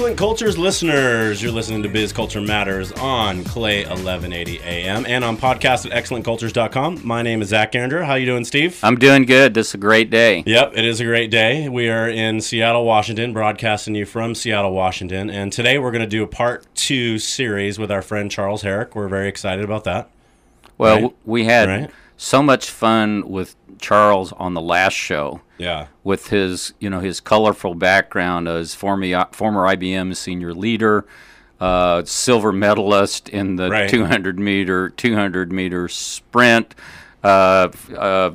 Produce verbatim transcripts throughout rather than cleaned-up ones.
Excellent Cultures listeners, you're listening to Biz Culture Matters on Clay eleven eighty A M and on podcast at excellent cultures dot com. My name is Zach Gander. How you doing, Steve? I'm doing good. This is a great day. Yep, it is a great day. We are in Seattle, Washington, broadcasting you from Seattle, Washington. And today we're going to do a part two series with our friend Charles Herrick. We're very excited about that. Well, right? w- we had right? so much fun with Charles on the last show. Yeah. With his, you know, his colorful background as former former I B M senior leader, uh, silver medalist in the right. two hundred meter two hundred meter sprint, uh, uh,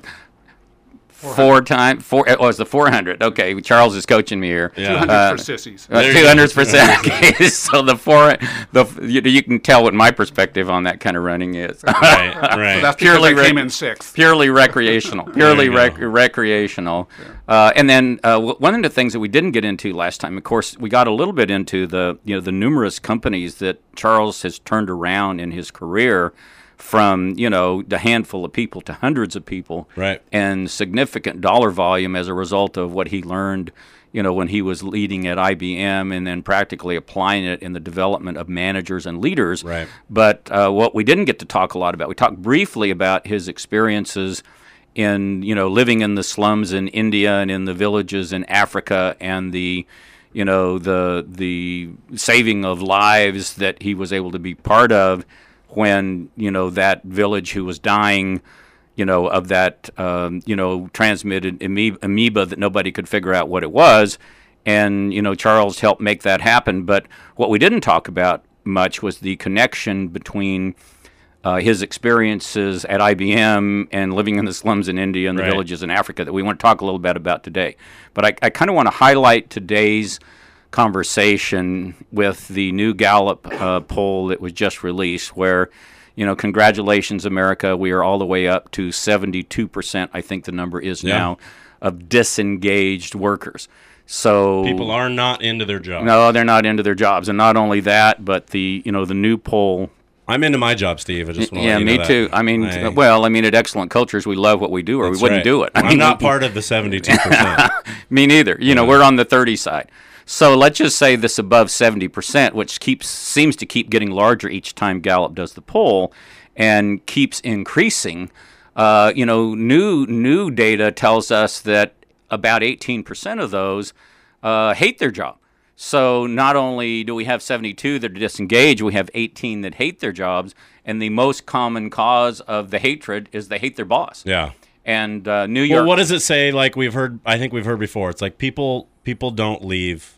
four time four. Oh, it's the four hundred. Okay, Charles is coaching me here. Yeah. two hundred Uh, for sissies. Uh, two hundred percent. Okay, so the four, the you, you can tell what my perspective on that kind of running is. Right, right. So that's Purely because I came rec- in sixth. Purely recreational. Purely you rec- go. recreational. Uh, and then uh, w- one of the things that we didn't get into last time, of course, we got a little bit into the you know the numerous companies that Charles has turned around in his career, from you know the handful of people to hundreds of people, Right. and significant dollar volume as a result of what he learned, you know, when he was leading at I B M, and then practically applying it in the development of managers and leaders. Right. But uh, what we didn't get to talk a lot about, we talked briefly about his experiences in, you know, living in the slums in India and in the villages in Africa, and the, you know, the the saving of lives that he was able to be part of when, you know, that village who was dying, you know, of that, um, you know, transmitted amoeba, amoeba that nobody could figure out what it was. And, you know, Charles helped make that happen. But what we didn't talk about much was the connection between uh, his experiences at I B M and living in the slums in India and the Right. villages in Africa that we want to talk a little bit about today. But I, I kind of want to highlight today's conversation with the new Gallup uh, poll that was just released, where, you know, congratulations, America, we are all the way up to seventy-two percent, I think the number is Yeah. now, of disengaged workers. So People are not into their job. no, they're not into their jobs. And not only that, but the, you know, the new poll. I'm into my job, Steve. I just want to Yeah, let you me know that. too. I mean, I- well, I mean, at Excellent Cultures, we love what we do, or we That's wouldn't right. do it. I I'm mean, not part of the seventy-two percent. Me neither. You know, Yeah. we're on the thirty side. So let's just say this above seventy percent, which keeps seems to keep getting larger each time Gallup does the poll, and keeps increasing. Uh, you know, new new data tells us that about eighteen percent of those uh, hate their job. So not only do we have seventy-two that are disengaged, we have eighteen that hate their jobs, and the most common cause of the hatred is they hate their boss. Yeah. And uh, New York. Well, what does it say? Like we've heard, I think we've heard before. It's like people people don't leave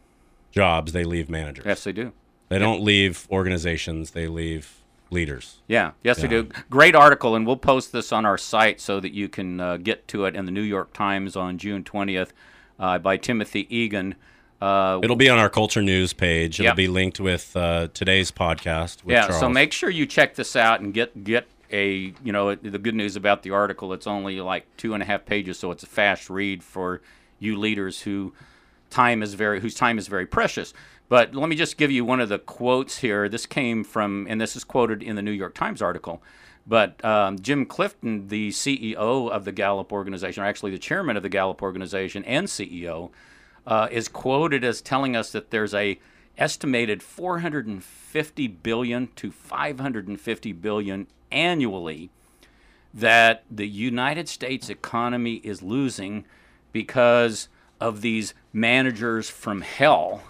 jobs; they leave managers. Yes, they do. They don't leave organizations; they leave leaders. Yeah, yes, Yeah. they do. Great article, and we'll post this on our site so that you can uh, get to it in the New York Times on June twentieth uh, by Timothy Egan. Uh, It'll be on our Culture News page. It'll Yep. be linked with uh, today's podcast. With yeah, Charles. so make sure you check this out and get get a, you know, the good news about the article, it's only like two and a half pages, so it's a fast read for you leaders who time is very whose time is very precious. But let me just give you one of the quotes here. This came from, and this is quoted in the New York Times article, but um, Jim Clifton, the C E O of the Gallup organization, or actually the chairman of the Gallup organization and C E O, uh, is quoted as telling us that there's a estimated four hundred fifty billion to five hundred fifty billion annually that the United States economy is losing because of these managers from hell,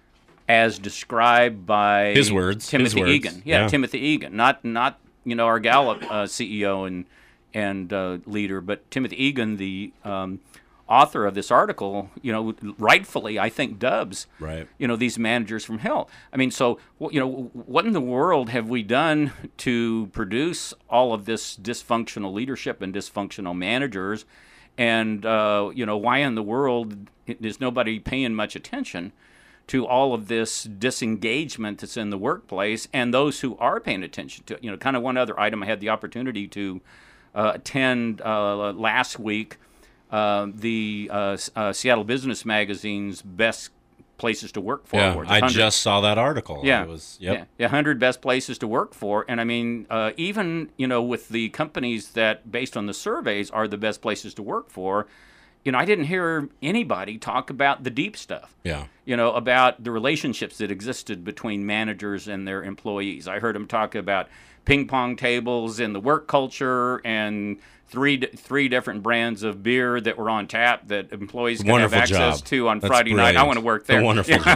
as described by His words, Timothy his words. Egan. Yeah, Yeah. Timothy Egan, not not you know our Gallup uh, C E O and and uh, leader, but Timothy Egan, the um, author of this article, you know, rightfully, I think, dubs, Right. you know, these managers from hell. I mean, so, you know, what in the world have we done to produce all of this dysfunctional leadership and dysfunctional managers? And, uh, you know, why in the world is nobody paying much attention to all of this disengagement that's in the workplace, and those who are paying attention to it? You know, kind of one other item I had the opportunity to uh, attend uh, last week. Uh, the uh, uh, Seattle Business Magazine's best places to work for. Yeah, awards. I one hundred just saw that article. Yeah, It was, yep. yeah, yeah, one hundred best places to work for, and I mean, uh, even you know, with the companies that, based on the surveys, are the best places to work for, you know, I didn't hear anybody talk about the deep stuff. Yeah. You know, about the relationships that existed between managers and their employees. I heard them talk about ping pong tables in the work culture and three three different brands of beer that were on tap that employees could have access job. to on That's Friday brilliant. night. I want to work there. A wonderful job.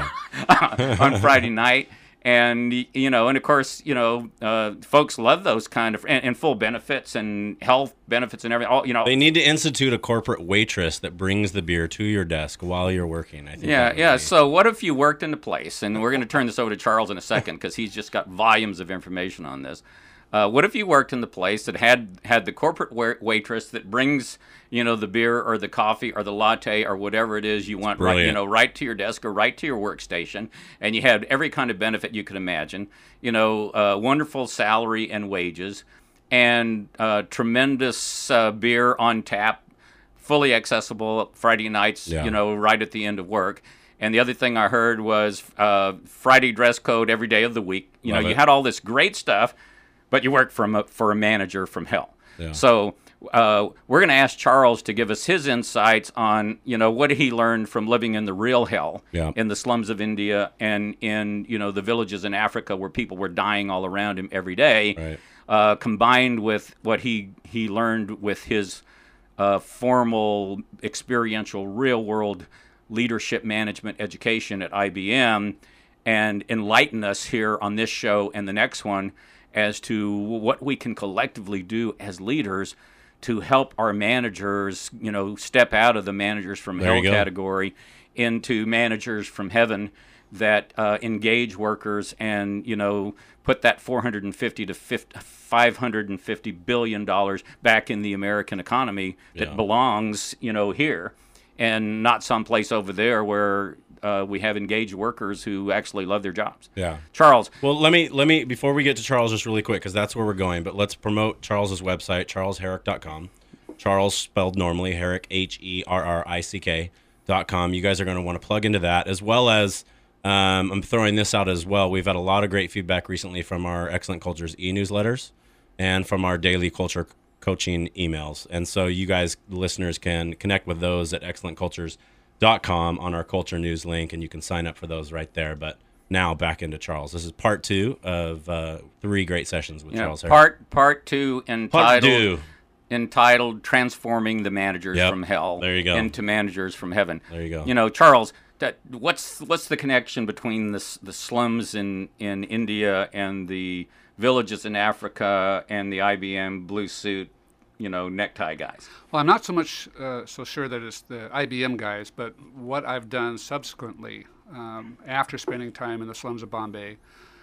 On Friday night. And, you know, and of course, you know, uh, folks love those kind of, and, and full benefits and health benefits and everything. All, you know, They need to institute a corporate waitress that brings the beer to your desk while you're working. I think. yeah, that would yeah. be- So what if you worked in a place, and we're going to turn this over to Charles in a second because he's just got volumes of information on this. Uh, what if you worked in the place that had had the corporate wa- waitress that brings, you know, the beer or the coffee or the latte or whatever it is you want, right, you brilliant. know, right to your desk or right to your workstation, and you had every kind of benefit you could imagine, you know, uh, wonderful salary and wages, and uh, tremendous uh, beer on tap, fully accessible Friday nights, Yeah. you know, right at the end of work. And the other thing I heard was uh, Friday dress code every day of the week. You Love know, it. you had all this great stuff, but you worked from a, for a manager from hell. Yeah. So uh, we're going to ask Charles to give us his insights on, you know, what he learned from living in the real hell Yeah. in the slums of India and in, you know, the villages in Africa where people were dying all around him every day, Right. uh, combined with what he, he learned with his uh, formal, experiential, real-world leadership management education at I B M, and enlighten us here on this show and the next one as to what we can collectively do as leaders to help our managers, you know, step out of the managers from There hell you go. category into managers from heaven that uh, engage workers and, you know, put that four hundred fifty to five hundred fifty billion dollars back in the American economy that Yeah. belongs, you know, here, and not someplace over there where uh, we have engaged workers who actually love their jobs. Yeah. Charles, Well, let me let me before we get to Charles, just really quick, because that's where we're going. But let's promote Charles's website, charles herrick dot com. Charles spelled normally, Herrick, H E R R I C K dot com. You guys are going to want to plug into that, as well as um, I'm throwing this out as well. We've had a lot of great feedback recently from our Excellent Cultures e-newsletters and from our daily culture coaching emails. And so you guys, listeners, can connect with those at excellent cultures dot com on our culture news link, and you can sign up for those right there. But now back into Charles. This is part two of uh, three great sessions with you know, Charles Herrick. part part two Part entitled two. entitled "Transforming the Managers Yep. from Hell There you go. into Managers from Heaven." There you go. You know, Charles, that what's what's the connection between the s- the slums in in India and the villages in Africa and the I B M blue suit, you know, necktie guys? Well, I'm not so much uh, so sure that it's the I B M guys, but what I've done subsequently um, after spending time in the slums of Bombay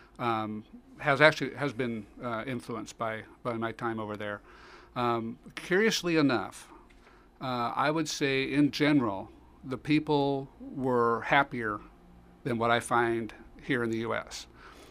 um, has actually has been uh, influenced by, by my time over there. Um, curiously enough, uh, I would say in general, the people were happier than what I find here in the U S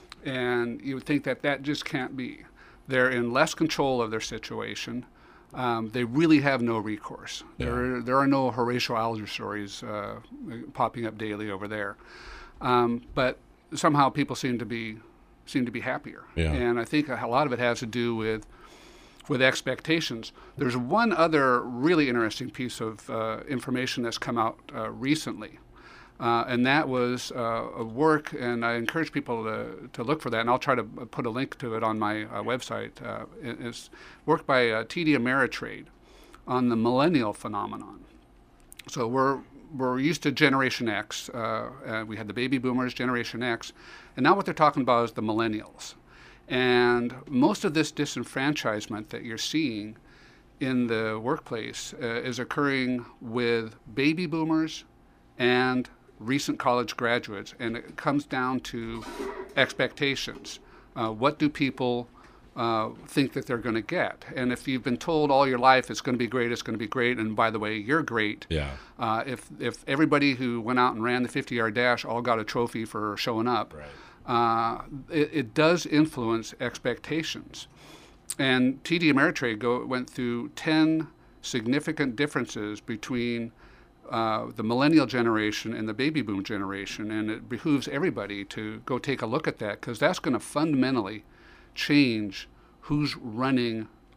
And you would think that that just can't be. They're in less control of their situation. Um, they really have no recourse. Yeah. There, there are no Horatio Alger stories uh, popping up daily over there. Um, but somehow people seem to be seem to be happier. Yeah. And I think a lot of it has to do with with expectations. There's one other really interesting piece of uh, information that's come out uh, recently. Uh, and that was uh, a work, and I encourage people to, to look for that, and I'll try to put a link to it on my uh, website. Uh, it- it's work by uh, T D Ameritrade on the millennial phenomenon. So we're we're used to Generation X. Uh, uh, we had the baby boomers, Generation X, and now what they're talking about is the millennials. And most of this disenfranchisement that you're seeing in the workplace uh, is occurring with baby boomers and recent college graduates, and it comes down to expectations. Uh, what do people uh, think that they're going to get? And if you've been told all your life it's going to be great, it's going to be great, and by the way, you're great. Yeah. Uh, if if everybody who went out and ran the fifty-yard dash all got a trophy for showing up, Right. uh, it, it does influence expectations. And T D Ameritrade go, went through ten significant differences between uh, the millennial generation and the baby boom generation, and it behooves everybody to go take a look at that, because that's going to fundamentally change who's running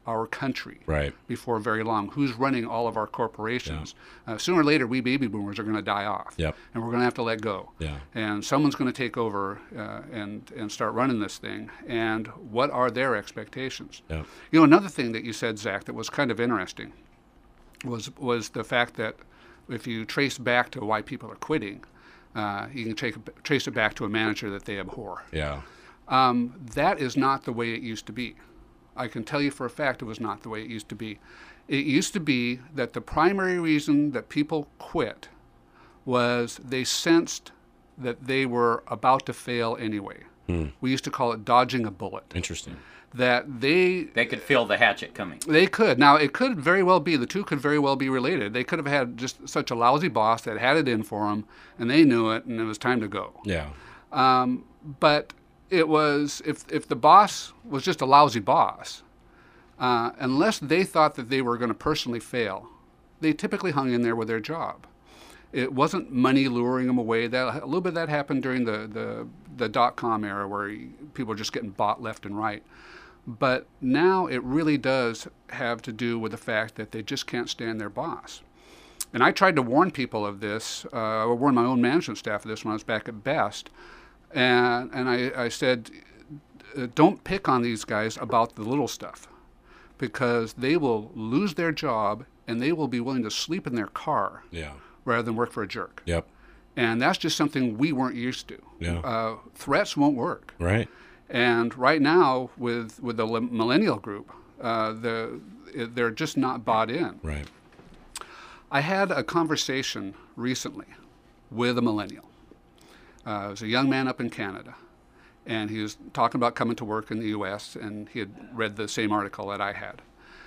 our country Right. before very long. Who's running all of our corporations? Uh, sooner or later, we baby boomers are going to die off, Yep. and we're going to have to let go. Yeah. And someone's going to take over uh, and and start running this thing. And what are their expectations? Yep. You know, another thing that you said, Zach, that was kind of interesting was was the fact that if you trace back to why people are quitting, uh, you can take, trace it back to a manager that they abhor. Yeah. Um, that is not the way it used to be. I can tell you for a fact it was not the way it used to be. It used to be that the primary reason that people quit was they sensed that they were about to fail anyway. Hmm. We used to call it dodging a bullet. Interesting. That they They could feel the hatchet coming. they could. Now, it could very well be, the two could very well be related. They could have had just such a lousy boss that had it in for them, and they knew it, and it was time to go. Yeah. Um, but it was, if, if the boss was just a lousy boss, uh, unless they thought that they were going to personally fail, they typically hung in there with their job. It wasn't money luring them away. That, a little bit of that happened during the, the, the dot-com era where you, people were just getting bought left and right. But now it really does have to do with the fact that they just can't stand their boss. And I tried to warn people of this, uh, or warn my own management staff of this when I was back at Best. And, and I, I said, uh, don't pick on these guys about the little stuff, because they will lose their job and they will be willing to sleep in their car Yeah. rather than work for a jerk. Yep. And that's just something we weren't used to. Yeah. Uh, threats won't work. Right. And right now, with, with the millennial group, uh, the, they're just not bought in. Right. I had a conversation recently with a millennial. Uh, it was a young man up in Canada, and he was talking about coming to work in the U S, and he had read the same article that I had.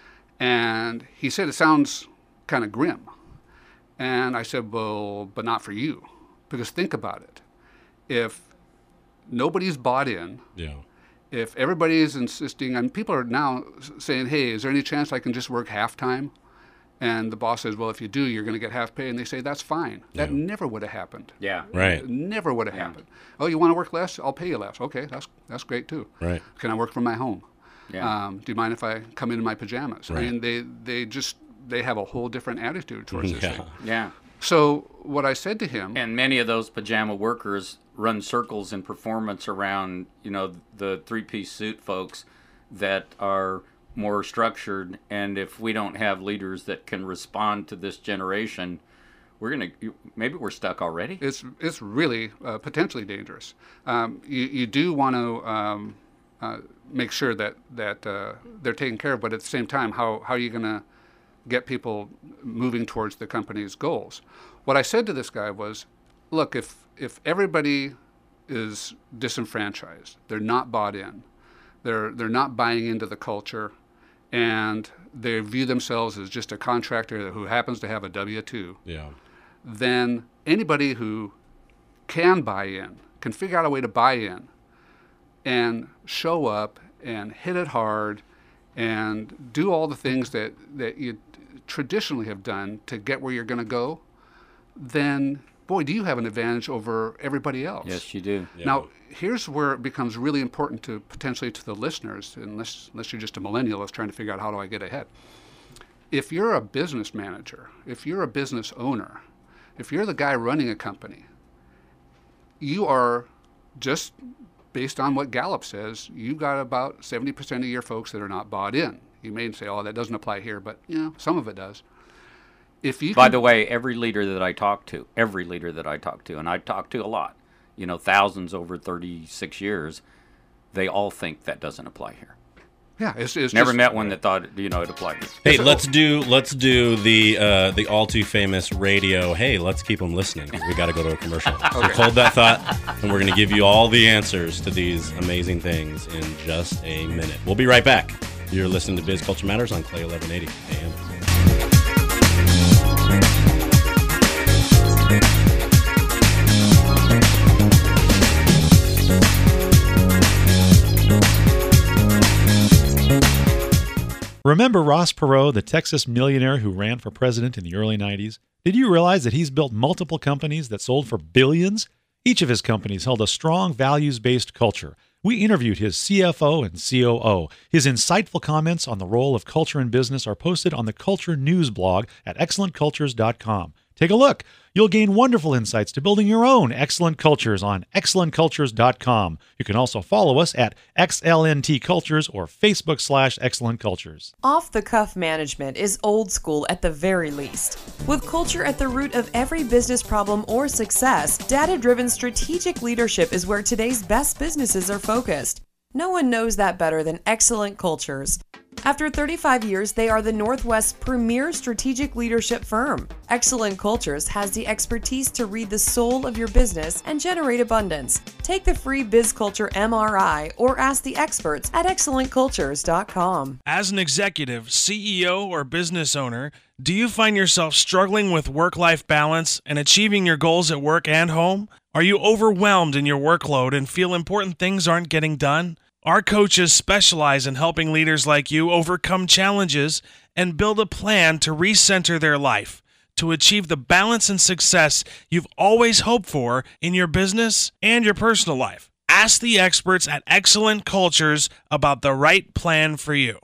And he said, it sounds kind of grim. And I said, well, but not for you, because think about it. If nobody's bought in, Yeah. if everybody is insisting, and people are now saying, hey, is there any chance I can just work half-time? And the boss says, well, if you do, you're going to get half pay. And they say, that's fine. That Yeah. never would have happened. Yeah. Right. It never would have Yeah. happened. Oh, you want to work less? I'll pay you less. Okay, that's that's great too. Right. Can I work from my home? Yeah. Um, do you mind if I come in in my pajamas? Right. I mean, they, they just, they have a whole different attitude towards this Yeah. thing. Yeah. So what I said to him, And many of those pajama workers run circles in performance around, you know, the three-piece suit folks that are more structured. And if we don't have leaders that can respond to this generation, we're gonna maybe we're stuck already. it's it's really uh, potentially dangerous. Um, you you do want to um, uh, make sure that that uh, they're taken care of, but at the same time, how how are you going to get people moving towards the company's goals? What I said to this guy was, look, if if everybody is disenfranchised, they're not bought in, they're they're not buying into the culture, and they view themselves as just a contractor who happens to have a W two, Yeah. then anybody who can buy in, can figure out a way to buy in and show up and hit it hard and do all the things that, that you traditionally have done to get where you're going to go, then, boy, do you have an advantage over everybody else. Yes, you do. Yeah. Now, here's where it becomes really important to potentially to the listeners, unless, unless you're just a millennial that's trying to figure out how do I get ahead. If you're a business manager, if you're a business owner, if you're the guy running a company, you are, just based on what Gallup says, you've got about seventy percent of your folks that are not bought in. You may say, oh, that doesn't apply here, but you know, some of it does. If you By can- the way, every leader that I talk to, every leader that I talk to, and I talk to a lot, you know, thousands over thirty-six years, they all think that doesn't apply here. yeah, it's, it's Never just, met one that thought, you know, it applied here. Hey, let's do let's do the uh, the all too famous radio. Hey, let's keep them listening because we got to go to a commercial. So hold that thought, and we're going to give you all the answers to these amazing things in just a minute. We'll be right back. You're listening to Biz Culture Matters on Clay eleven eighty A M. Remember Ross Perot, the Texas millionaire who ran for president in the early nineties? Did you realize that he's built multiple companies that sold for billions? Each of his companies held a strong values-based culture, We interviewed his C F O and C O O. His insightful comments on the role of culture in business are posted on the Culture News blog at excellent cultures dot com. Take a look. You'll gain wonderful insights to building your own excellent cultures on excellent cultures dot com. You can also follow us at X L N T Cultures or Facebook slash Excellent Cultures. Off-the-cuff management is old school at the very least. With culture at the root of every business problem or success, data-driven strategic leadership is where today's best businesses are focused. No one knows that better than Excellent Cultures. After thirty-five years, they are the Northwest's premier strategic leadership firm. Excellent Cultures has the expertise to read the soul of your business and generate abundance. Take the free BizCulture M R I or ask the experts at excellent cultures dot com. As an executive, C E O, or business owner, do you find yourself struggling with work-life balance and achieving your goals at work and home? Are you overwhelmed in your workload and feel important things aren't getting done? Our coaches specialize in helping leaders like you overcome challenges and build a plan to recenter their life, to achieve the balance and success you've always hoped for in your business and your personal life. Ask the experts at Excellent Cultures about the right plan for you.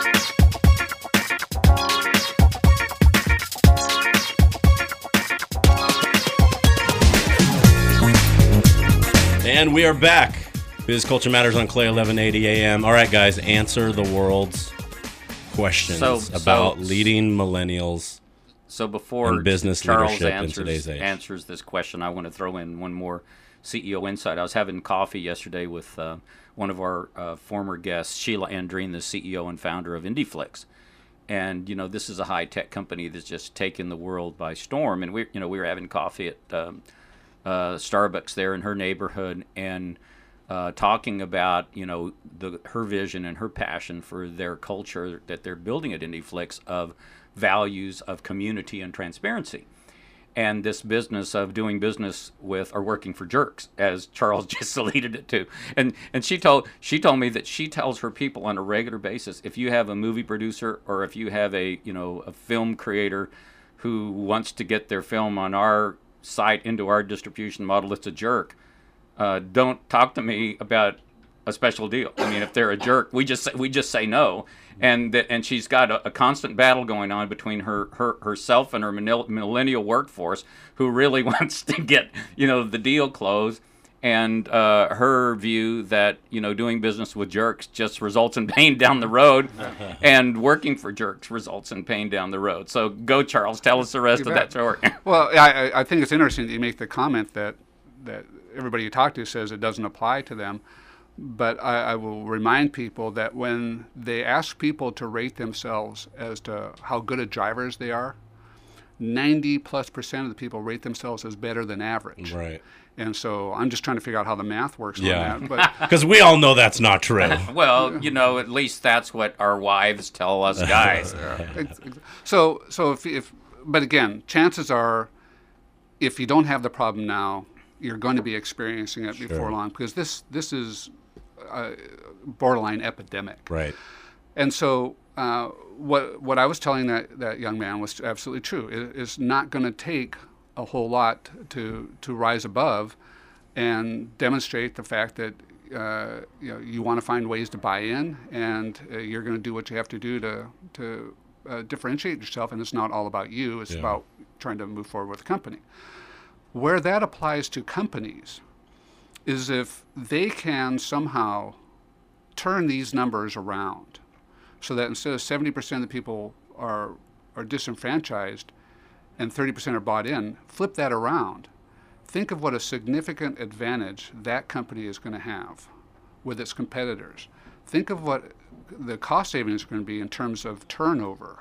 And we are back. Biz Culture Matters on Clay, eleven eighty A M. All right, guys, answer the world's questions So- about so- leading millennials. So before And business Charles leadership in answers, today's age. answers this question, I want to throw in one more C E O insight. I was having coffee yesterday with uh, one of our uh, former guests, Sheila Andreen, the C E O and founder of IndieFlix. And, you know, this is a high-tech company that's just taken the world by storm. And, we, you know, we were having coffee at um, uh, Starbucks there in her neighborhood and uh, talking about, you know, the, her vision and her passion for their culture that they're building at IndieFlix of values of community and transparency. And this business of doing business with or working for jerks, as Charles just alluded it to. And and she told she told me that she tells her people on a regular basis, if you have a movie producer or if you have a you know a film creator who wants to get their film on our site into our distribution model, it's a jerk. Uh, don't talk to me about a special deal. I mean, if they're a jerk, we just say, we just say no. And that, and she's got a, a constant battle going on between her, her herself and her millennial workforce, who really wants to get you know the deal closed, and uh, her view that you know doing business with jerks just results in pain down the road, and working for jerks results in pain down the road. So go, Charles, tell us the rest You of bet. that story. Well, I, I think it's interesting that you make the comment that that everybody you talk to says it doesn't apply to them. But I, I will remind people that when they ask people to rate themselves as to how good at drivers they are, ninety plus percent of the people rate themselves as better than average. Right. And so I'm just trying to figure out how the math works Yeah. on that. But Because we all know that's not true. Well, you know, at least that's what our wives tell us guys. Ex- ex- So, so if, if, but again, chances are, if you don't have the problem now, you're going to be experiencing it before Sure. long, because this this is a borderline epidemic. Right. And so, uh, what what I was telling that, that young man was absolutely true. It, it's not going to take a whole lot to to rise above and demonstrate the fact that uh, you know you want to find ways to buy in, and uh, you're going to do what you have to do to to uh, differentiate yourself. And it's not all about you. It's Yeah. about trying to move forward with the company. Where that applies to companies is if they can somehow turn these numbers around so that instead of seventy percent of the people are, are disenfranchised and thirty percent are bought in, flip that around. Think of what a significant advantage that company is going to have with its competitors. Think of what the cost savings are going to be in terms of turnover.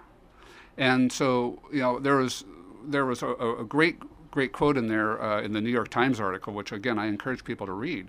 And so, you know, there was, there was a, a great great quote in there uh, in the New York Times article, which again I encourage people to read.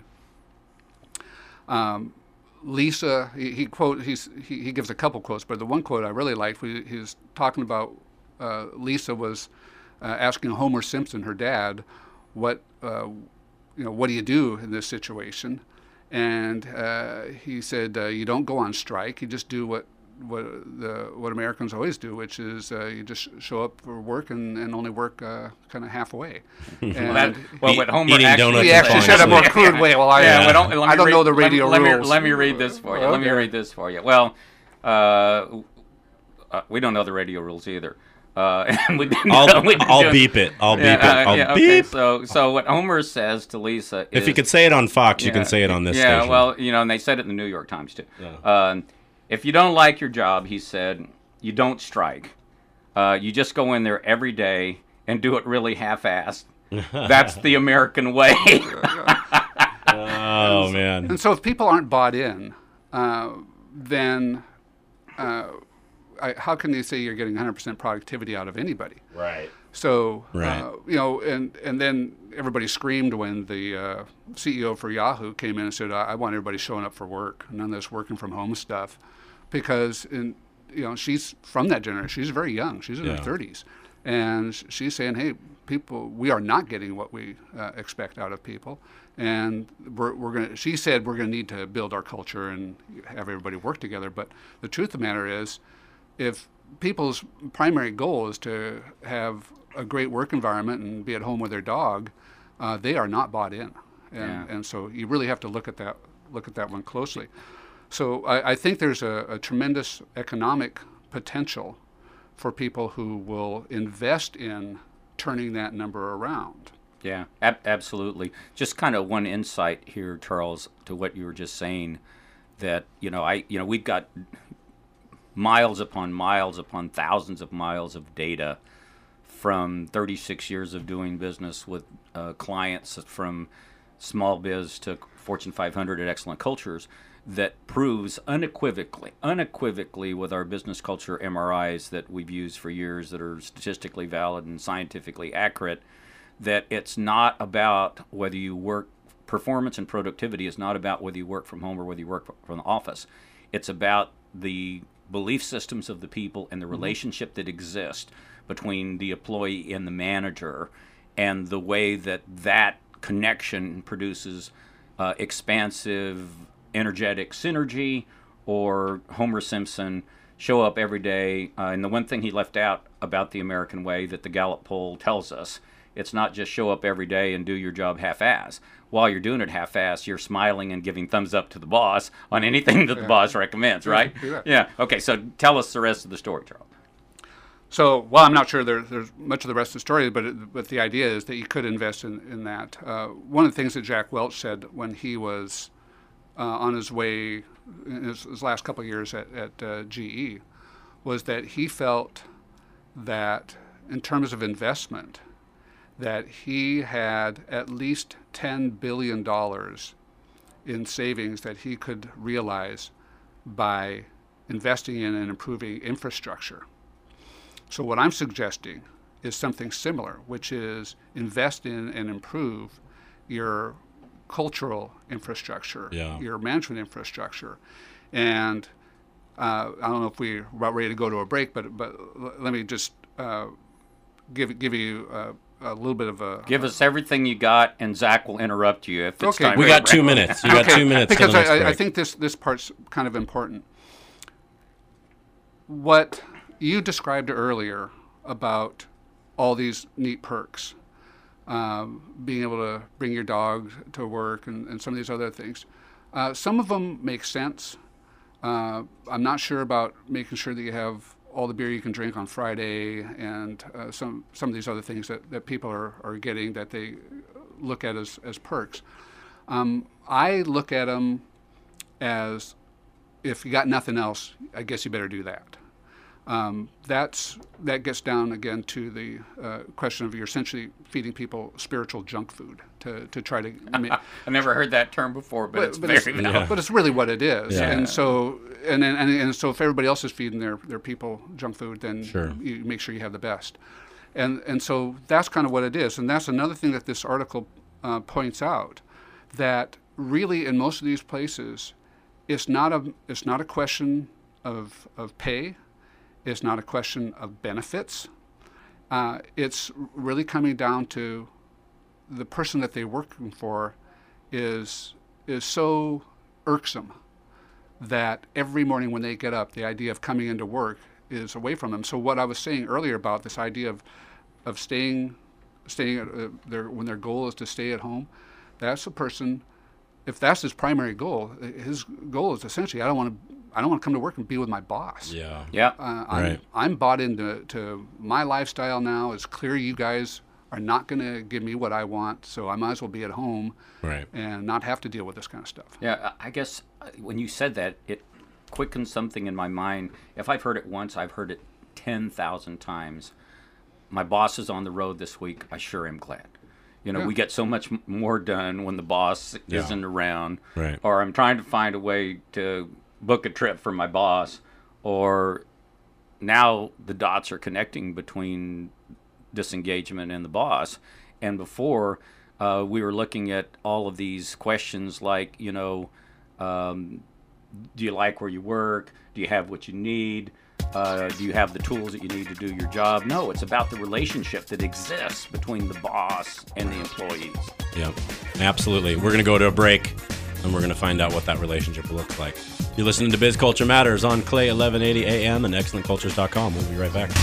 Um, Lisa, he, he quote he's, he he gives a couple quotes, but the one quote I really liked, he, he's talking about uh, Lisa was uh, asking Homer Simpson, her dad, what uh, you know what do you do in this situation, and uh, he said uh, you don't go on strike, you just do what what the what Americans always do, which is uh, you just show up for work and, and only work uh, kind of halfway. And Well, that, well, what Homer Eating actually, donuts he actually and said a falling more asleep. crude way. Well, I, Yeah, Yeah. well, don't, let I me don't read- know the radio let, rules. Let me, let me read this for you. Let me Okay. read this for you. Well, uh, uh, we don't know the radio rules either. Uh, and we didn't I'll, know we didn't I'll do- beep it. I'll beep Yeah, it. uh, I'll yeah, okay, beep. So, so what Homer says to Lisa is, If you could say it on Fox, you Yeah, can say it on this yeah, station. well, you know, and they said it in the New York Times too. Yeah. Um, if you don't like your job, he said, you don't strike. Uh, you just go in there every day and do it really half-assed. That's the American way. Oh, man. And so if people aren't bought in, uh, then uh, I, how can they say you're getting one hundred percent productivity out of anybody? Right. So, Right. uh, you know, and, and then everybody screamed when the uh, C E O for Yahoo came in and said, I, I want everybody showing up for work, none of this working from home stuff. Because, in, you know, she's from that generation. She's very young. She's in Yeah. her thirties. And sh- she's saying, hey, people, we are not getting what we uh, expect out of people. And we're, we're going to, she said, we're going to need to build our culture and have everybody work together. But the truth of the matter is, if people's primary goal is to have a great work environment and be at home with their dog, uh, they are not bought in. And, Yeah. and so you really have to look at that, look at that one closely. So I, I think there's a, a tremendous economic potential for people who will invest in turning that number around. Yeah, ab- absolutely. Just kind of one insight here, Charles, to what you were just saying. That you know, I you know, we've got miles upon miles upon thousands of miles of data from thirty-six years of doing business with uh, clients from small biz to Fortune five hundred at Excellent Cultures that proves unequivocally, unequivocally with our business culture M R Is that we've used for years that are statistically valid and scientifically accurate, that it's not about whether you work, performance and productivity is not about whether you work from home or whether you work from the office. It's about the belief systems of the people and the relationship that exists between the employee and the manager, and the way that that connection produces uh, expansive, energetic synergy, or Homer Simpson, show up every day. Uh, and the one thing he left out about the American way that the Gallup poll tells us, it's not just show up every day and do your job half-ass. While you're doing it half-ass, you're smiling and giving thumbs up to the boss on anything that the boss recommends, right? Yeah. Yeah. Okay, so tell us the rest of the story, Charles. So, well, I'm not sure there, there's much of the rest of the story, but it, but the idea is that you could invest in, in that. Uh, one of the things that Jack Welch said when he was uh, on his way, in his, his last couple of years at, at uh, G E, was that he felt that in terms of investment, that he had at least ten billion dollars in savings that he could realize by investing in and improving infrastructure. So what I'm suggesting is something similar, which is invest in and improve your cultural infrastructure, Yeah. your management infrastructure. And uh, I don't know if we're about ready to go to a break, but but l- let me just uh, give give you uh, a little bit of a Give us everything you got, and Zach will interrupt you if it's Okay. time. We to got break. two minutes. You got two minutes till because the next I, I break. think this this part's kind of important. What you described earlier about all these neat perks, um, being able to bring your dog to work and, and some of these other things, uh, some of them make sense. Uh, I'm not sure about making sure that you have all the beer you can drink on Friday and uh, some some of these other things that, that people are, are getting that they look at as, as perks. Um, I look at them as, if you got nothing else, I guess you better do that. Um, that's that gets down again to the uh, question of you're essentially feeding people spiritual junk food to, to try to. I mean, I've never heard that term before, but, it's very it's, valid. Yeah. but it's really what it is. Yeah. And so and, and and so if everybody else is feeding their, their people junk food, then Sure. you make sure you have the best. And and so that's kind of what it is. And that's another thing that this article uh, points out, that really in most of these places, it's not a it's not a question of of pay. It's not a question of benefits. Uh, it's really coming down to the person that they're working for is is so irksome that every morning when they get up, the idea of coming into work is away from them. So what I was saying earlier about this idea of of staying, staying at uh, their when their goal is to stay at home, that's a person. If that's his primary goal, his goal is essentially I don't want to I don't want to come to work and be with my boss. Yeah. Yeah. Uh, I'm, Right. I'm bought into to my lifestyle now. It's clear you guys are not going to give me what I want, so I might as well be at home Right. and not have to deal with this kind of stuff. Yeah, I I guess uh, when you said that, it quickened something in my mind. If I've heard it once, I've heard it ten thousand times. My boss is on the road this week. I sure am glad. You know, Yeah. we get so much m- more done when the boss Yeah. isn't around. Right. Or I'm trying to find a way to book a trip for my boss. Or now the dots are connecting between disengagement and the boss. And before, uh, we were looking at all of these questions like, you know, um, do you like where you work? Do you have what you need? Uh, do you have the tools that you need to do your job? No, it's about the relationship that exists between the boss and the employees. Yeah, absolutely. We're going to go to a break, and we're going to find out what that relationship looks like. You're listening to Biz Culture Matters on Clay eleven eighty A M and excellent cultures dot com. We'll be right back.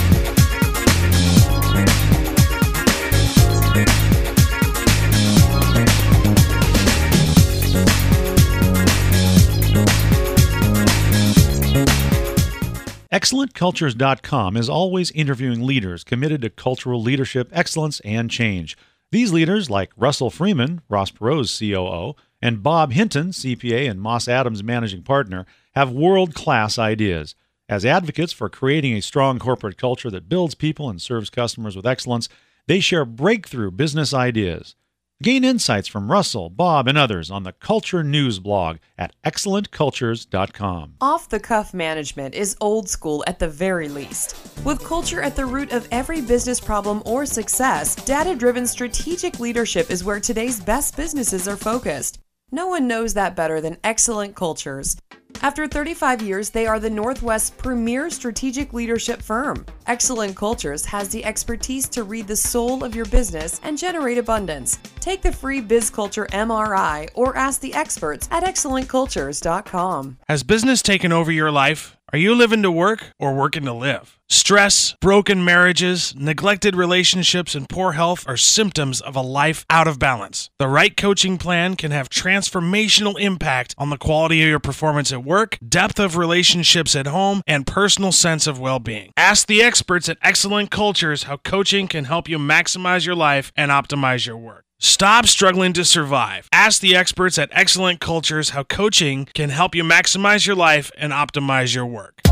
excellent cultures dot com is always interviewing leaders committed to cultural leadership, excellence, and change. These leaders, like Russell Freeman, Ross Perot's C O O, and Bob Hinton, C P A and Moss Adams managing partner, have world-class ideas. As advocates for creating a strong corporate culture that builds people and serves customers with excellence, they share breakthrough business ideas. Gain insights from Russell, Bob, and others on the Culture News blog at excellent cultures dot com. Off-the-cuff management is old school at the very least. With culture at the root of every business problem or success, data-driven strategic leadership is where today's best businesses are focused. No one knows that better than Excellent Cultures. After thirty-five years, they are the Northwest's premier strategic leadership firm. Excellent Cultures has the expertise to read the soul of your business and generate abundance. Take the free BizCulture M R I or ask the experts at excellent cultures dot com. Has business taken over your life? Are you living to work or working to live? Stress, broken marriages, neglected relationships, and poor health are symptoms of a life out of balance. The right coaching plan can have transformational impact on the quality of your performance at work, depth of relationships at home, and personal sense of well-being. Ask the experts at Excellent Cultures how coaching can help you maximize your life and optimize your work. Stop struggling to survive. Ask the experts at Excellent Cultures how coaching can help you maximize your life and optimize your work.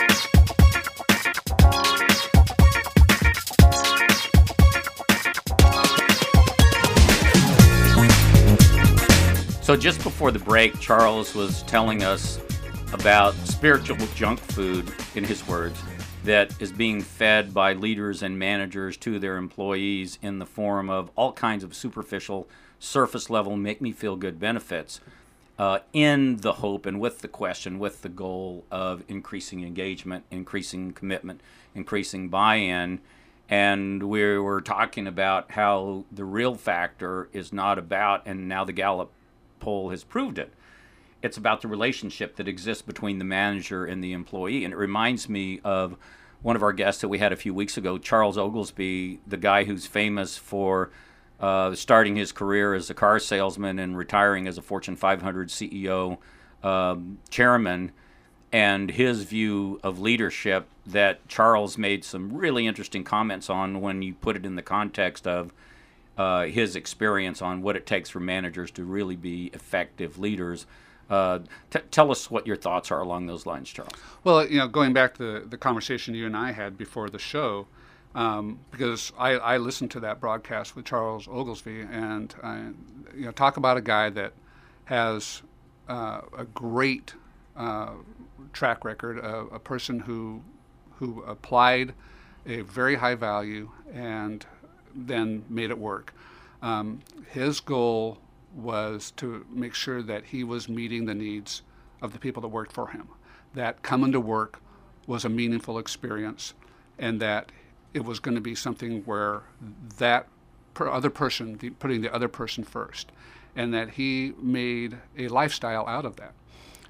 So just before the break, Charles was telling us about spiritual junk food, in his words, that is being fed by leaders and managers to their employees in the form of all kinds of superficial, surface-level, make-me-feel-good benefits, uh, in the hope and with the question, with the goal of increasing engagement, increasing commitment, increasing buy-in. And we were talking about how the real factor is not about, and now the Gallup poll has proved it, it's about the relationship that exists between the manager and the employee. And it reminds me of one of our guests that we had a few weeks ago, Charles Oglesby, the guy who's famous for uh, starting his career as a car salesman and retiring as a Fortune five hundred C E O um, chairman, and his view of leadership that Charles made some really interesting comments on when you put it in the context of uh, his experience on what it takes for managers to really be effective leaders. Uh, t- tell us what your thoughts are along those lines, Charles. Well, you know, going back to the, the conversation you and I had before the show, um, because I, I listened to that broadcast with Charles Oglesby, and I, you know, talk about a guy that has uh, a great uh, track record, a, a person who who applied a very high value and then made it work. Um, his goal was to make sure that he was meeting the needs of the people that worked for him, that coming to work was a meaningful experience, and that it was going to be something where that per other person, the, putting the other person first, and that he made a lifestyle out of that.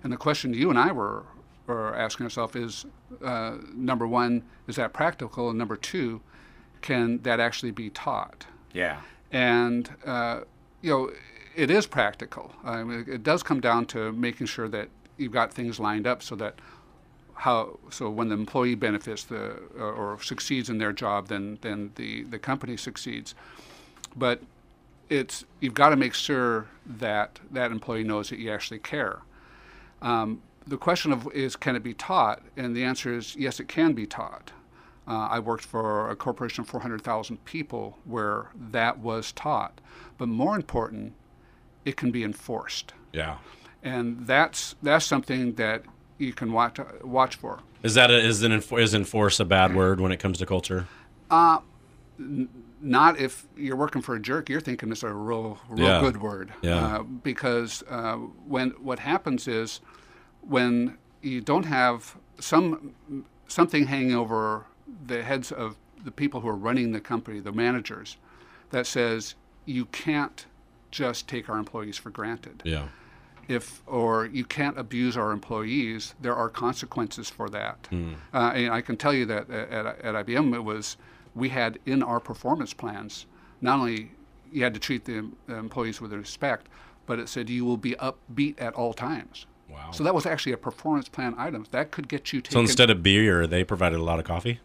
And the question you and I were, were asking ourselves is, uh, number one, is that practical? And number two, can that actually be taught? Yeah. And, uh, you know, it is practical. I mean, it does come down to making sure that you've got things lined up so that how so when the employee benefits the uh, or succeeds in their job, then then the, the company succeeds. But it's you've got to make sure that that employee knows that you actually care. Um, the question of is can it be taught? And the answer is yes, it can be taught. Uh, I worked for a corporation of four hundred thousand people where that was taught. But more important, it can be enforced. Yeah. And that's that's something that you can watch watch for. Is that a, is an enfor- is enforce a bad word when it comes to culture? Uh, n- not if you're working for a jerk. You're thinking it's a real real Yeah. good word. Yeah. Uh, because uh, when what happens is when you don't have some something hanging over the heads of the people who are running the company, the managers, that says you can't just take our employees for granted. Yeah. If or you can't abuse our employees, there are consequences for that. Hmm. Uh, and I can tell you that at, at I B M, it was we had in our performance plans not only you had to treat the employees with respect, but it said you will be upbeat at all times. Wow. So that was actually a performance plan item that could get you taken. So instead of beer, they provided a lot of coffee?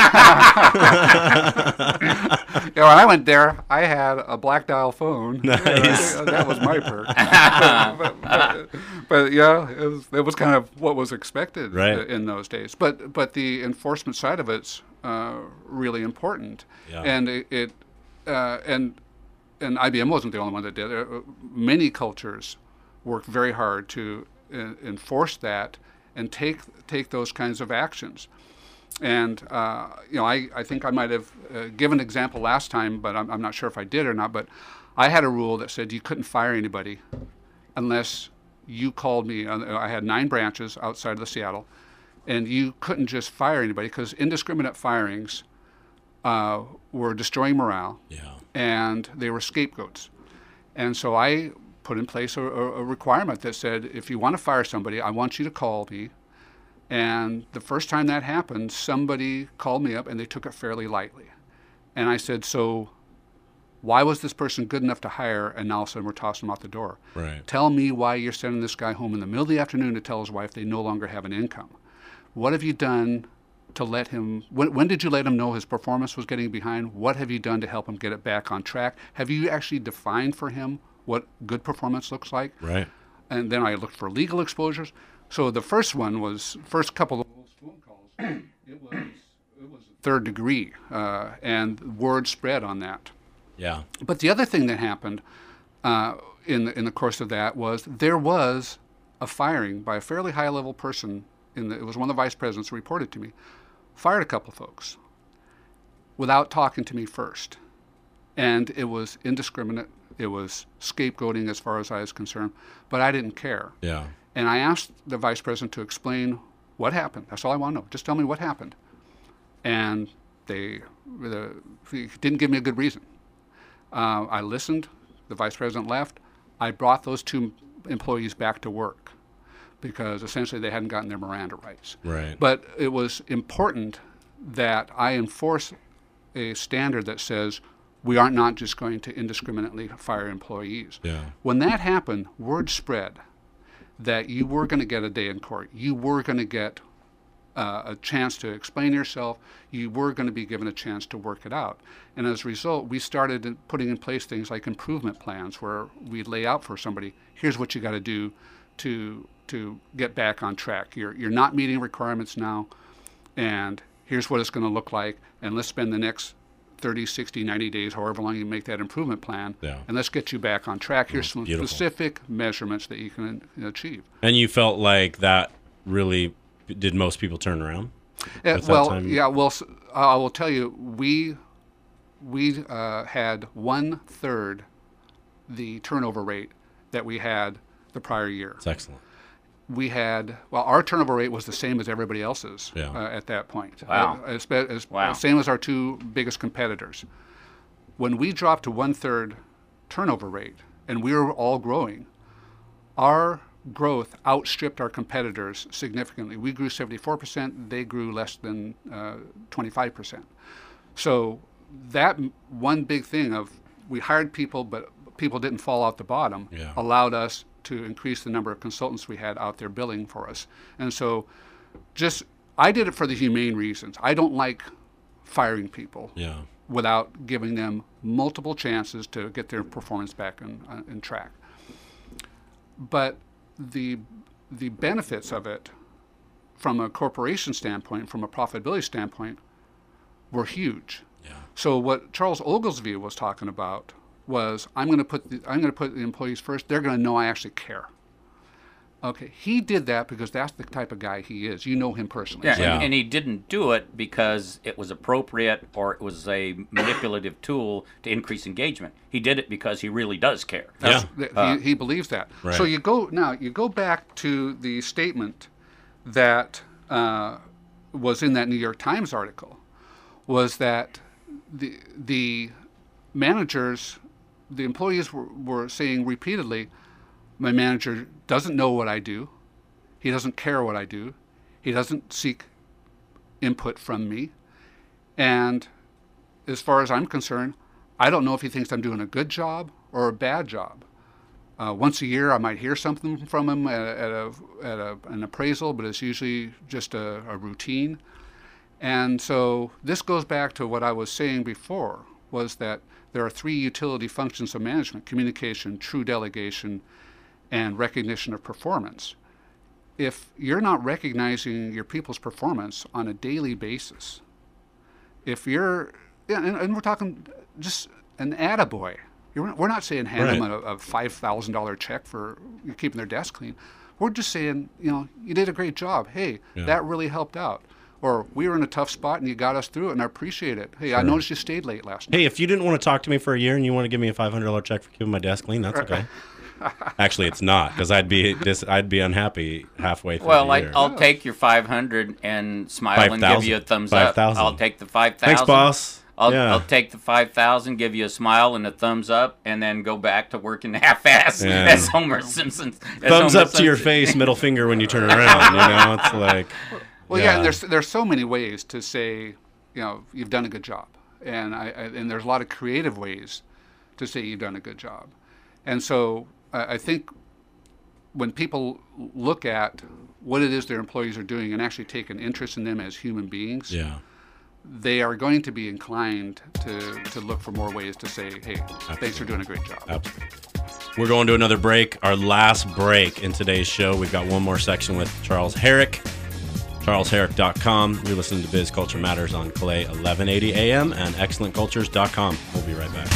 Yeah, when I went there, I had a black dial phone. Nice. Uh, that was my perk. but, but, but, but yeah, it was, it was kind of what was expected Right. in those days. But but the enforcement side of it's uh, really important, Yeah. and it, it uh, and and I B M wasn't the only one that did it. Uh, Many cultures worked very hard to uh, enforce that and take take those kinds of actions. And, uh, you know, I, I think I might have uh, given an example last time, but I'm, I'm not sure if I did or not. But I had a rule that said you couldn't fire anybody unless you called me. I had nine branches outside of Seattle, and you couldn't just fire anybody because indiscriminate firings uh, were destroying morale, Yeah. and they were scapegoats. And so I put in place a, a a requirement that said, if you want to fire somebody, I want you to call me. And the first time that happened, somebody called me up and they took it fairly lightly. And I said, so why was this person good enough to hire and now all of a sudden we're tossing them out the door? Right. Tell me why you're sending this guy home in the middle of the afternoon to tell his wife they no longer have an income. What have you done to let him, when, when did you let him know his performance was getting behind? What have you done to help him get it back on track? Have you actually defined for him what good performance looks like? Right. And then I looked for legal exposures. So the first one was, first couple of those phone calls, it was, it was third degree, uh, and word spread on that. Yeah. But the other thing that happened uh, in, the, in the course of that was there was a firing by a fairly high-level person, in the, it was one of the vice presidents who reported to me, fired a couple folks without talking to me first. And it was indiscriminate. It was scapegoating as far as I was concerned, but I didn't care. Yeah. And I asked the vice president to explain what happened. That's all I want to know. Just tell me what happened. And they, the, he didn't give me a good reason. Uh, I listened. The vice president left. I brought those two employees back to work because essentially they hadn't gotten their Miranda rights. Right. But it was important that I enforce a standard that says we are not just going to indiscriminately fire employees. Yeah. When that happened, word spread that you were going to get a day in court. You were going to get uh, a chance to explain yourself. You were going to be given a chance to work it out. And as a result, we started putting in place things like improvement plans where we lay out for somebody, here's what you got to do to to get back on track. You're, you're not meeting requirements now, and here's what it's going to look like, and let's spend the next thirty, sixty, ninety days, however long you make that improvement plan, Yeah. and let's get you back on track. Here's some beautiful. specific measurements that you can achieve. And you felt like that really did most people turn around? Uh, With that well, time? yeah. Well, s- I will tell you, we we uh, had one third the turnover rate that we had the prior year. It's excellent. We had well, our turnover rate was the same as everybody else's Yeah. uh, at that point. Wow. Uh, as, as, Wow. Same as our two biggest competitors. When we dropped to one third turnover rate, and we were all growing, our growth outstripped our competitors significantly. We grew seventy-four percent, they grew less than uh, twenty-five percent. So that m- one big thing of we hired people, but people didn't fall out the bottom, Yeah. allowed us to increase the number of consultants we had out there billing for us. And so just, I did it for the humane reasons. I don't like firing people Yeah. without giving them multiple chances to get their performance back in, uh, in track. But the the benefits of it from a corporation standpoint, from a profitability standpoint, were huge. Yeah. So what Charles Oglesby was talking about was, I'm going to put the, I'm going to put the employees first. They're going to know I actually care. Okay, he did that because that's the type of guy he is. You know him personally. Yeah, Yeah. And, and he didn't do it because it was appropriate or it was a manipulative tool to increase engagement. He did it because he really does care. Yeah. Th- Uh, he, he believes that. Right. So you go now. You go back to the statement that uh, was in that New York Times article, was that the the managers, the employees were, were saying repeatedly, my manager doesn't know what I do. He doesn't care what I do. He doesn't seek input from me. And as far as I'm concerned, I don't know if he thinks I'm doing a good job or a bad job. Uh, once a year, I might hear something from him at, at, a, at a, an appraisal, but it's usually just a, a routine. And so this goes back to what I was saying before, was that there are three utility functions of management: communication, true delegation, and recognition of performance. If you're not recognizing your people's performance on a daily basis, if you're, yeah, and, and we're talking just an attaboy. You're, we're not saying hand Right. them a, a five thousand dollars check for keeping their desk clean. We're just saying, you know, you did a great job. Hey, Yeah. that really helped out. Or we were in a tough spot and you got us through it, and I appreciate it. Hey, I Sure. noticed you stayed late last night. Hey, if you didn't want to talk to me for a year and you want to give me a five hundred dollars check for keeping my desk clean, that's okay. Actually, it's not, because I'd be dis- I'd be unhappy halfway through Well, the I, year. I'll take your five hundred and smile Five and thousand. give you a thumbs Five up. thousand. I'll take the five thousand. Thanks, boss. I'll, Yeah. I'll take the five thousand, give you a smile and a thumbs up, and then go back to working half-ass Yeah. as Homer Simpson. as Thumbs Homer up to your Simpson. face, middle finger when you turn around. You know, it's like, Well, yeah, and there's there's so many ways to say, you know, you've done a good job, and I, I and there's a lot of creative ways to say you've done a good job, and so I, I think when people look at what it is their employees are doing and actually take an interest in them as human beings, yeah. they are going to be inclined to to look for more ways to say, hey, thanks for doing a great job. Absolutely. We're going to another break, our last break in today's show. We've got one more section with Charles Herrick, charles herrick dot com. You're listening to Biz Culture Matters on Clay eleven eighty A M and excellent cultures dot com. We'll be right back.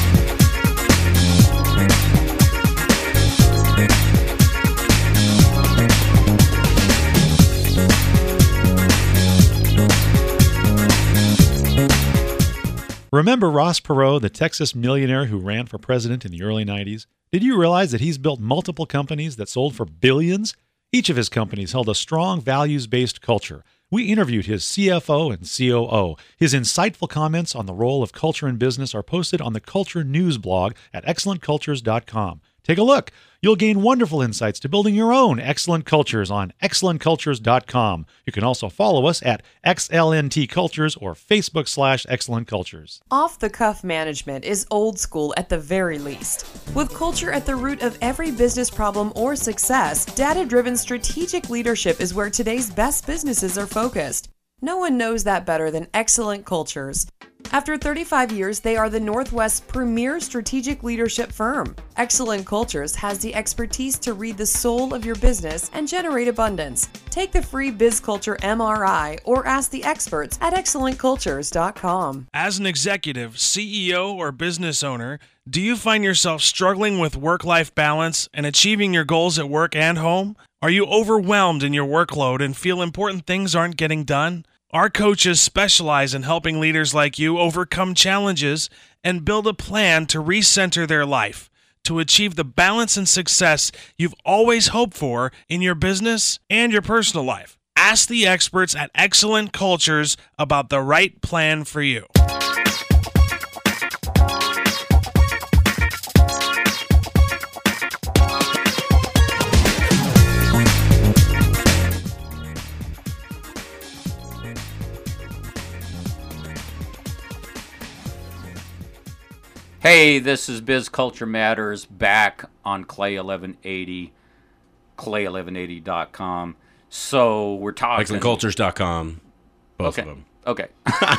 Remember Ross Perot, the Texas millionaire who ran for president in the early nineties? Did you realize that he's built multiple companies that sold for billions? Each of his companies held a strong values-based culture. We interviewed his C F O and C O O. His insightful comments on the role of culture in business are posted on the Culture News blog at excellent cultures dot com. Take a look. You'll gain wonderful insights to building your own excellent cultures on excellent cultures dot com. You can also follow us at X L N T Cultures or Facebook slash Excellent Cultures. Off-the-cuff management is old school at the very least. With culture at the root of every business problem or success, data-driven strategic leadership is where today's best businesses are focused. No one knows that better than Excellent Cultures. After thirty-five years, they are the Northwest's premier strategic leadership firm. Excellent Cultures has the expertise to read the soul of your business and generate abundance. Take the free BizCulture M R I or ask the experts at excellent cultures dot com. As an executive, C E O, or business owner, do you find yourself struggling with work-life balance and achieving your goals at work and home? Are you overwhelmed in your workload and feel important things aren't getting done? Our coaches specialize in helping leaders like you overcome challenges and build a plan to recenter their life, to achieve the balance and success you've always hoped for in your business and your personal life. Ask the experts at Excellent Cultures about the right plan for you. Hey, this is Biz Culture Matters back on Clay eleven eighty, clay eleven eighty dot com. So we're talking. excellent cultures dot com. Both Okay. of them. Okay.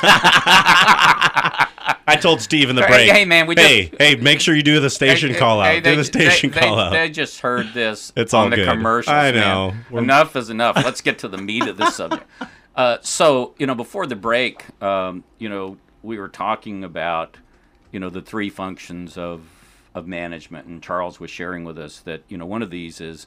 I told Steve in the Hey, break. hey, man, we hey, just- hey, make sure you do the station Hey, call out. hey, do they- the station they, call they, out. They just heard this It's on all the good. commercials. I man. know. We're- Enough is enough. Let's get to the meat of this subject. Uh, so, you know, before the break, um, you know, we were talking about, you know, the three functions of of management, and Charles was sharing with us that, you know, one of these is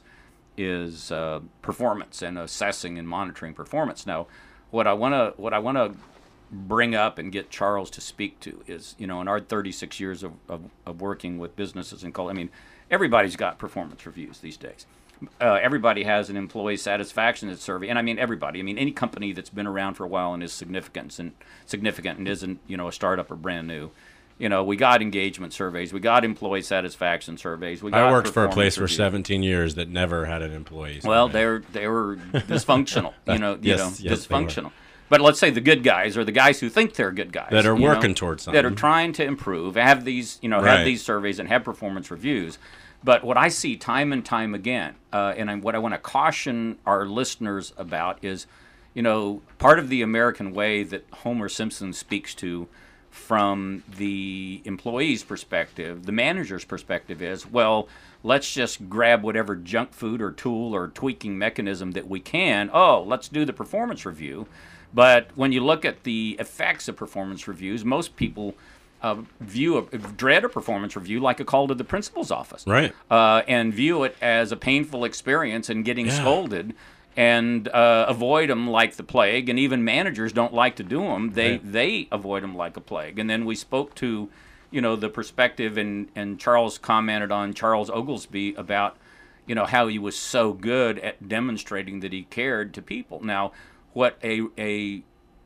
is uh, performance and assessing and monitoring performance. Now, what I want to what I want to bring up and get Charles to speak to is, you know, in our thirty-six years of, of, of working with businesses and call, I mean, everybody's got performance reviews these days. Uh, everybody has an employee satisfaction survey, and I mean everybody. I mean any company that's been around for a while and is significant and significant and isn't, you know, a startup or brand new. You know, we got engagement surveys, we got employee satisfaction surveys. We got I worked for a place performance for reviews. seventeen years that never had an employee. Well, survey. they're they were dysfunctional. You know, you Yes, know, yes, they were. dysfunctional. But let's say the good guys, or the guys who think they're good guys, That are you know, working towards that are something. trying to improve, have these, you know, Right. have these surveys and have performance reviews. But what I see time and time again, uh, and I, what I want to caution our listeners about is, you know, part of the American way that Homer Simpson speaks to from the employee's perspective, the manager's perspective is, well, let's just grab whatever junk food or tool or tweaking mechanism that we can. Oh, let's do the performance review. But when you look at the effects of performance reviews, most people uh, view a dread a performance review like a call to the principal's office, Right. Uh, and view it as a painful experience and getting Yeah. scolded, and uh, avoid them like the plague. And even managers don't like to do them; they Right. they avoid them like a plague. And then we spoke to, you know, the perspective, and and Charles commented on Charles Oglesby about, you know, how he was so good at demonstrating that he cared to people. Now, what a a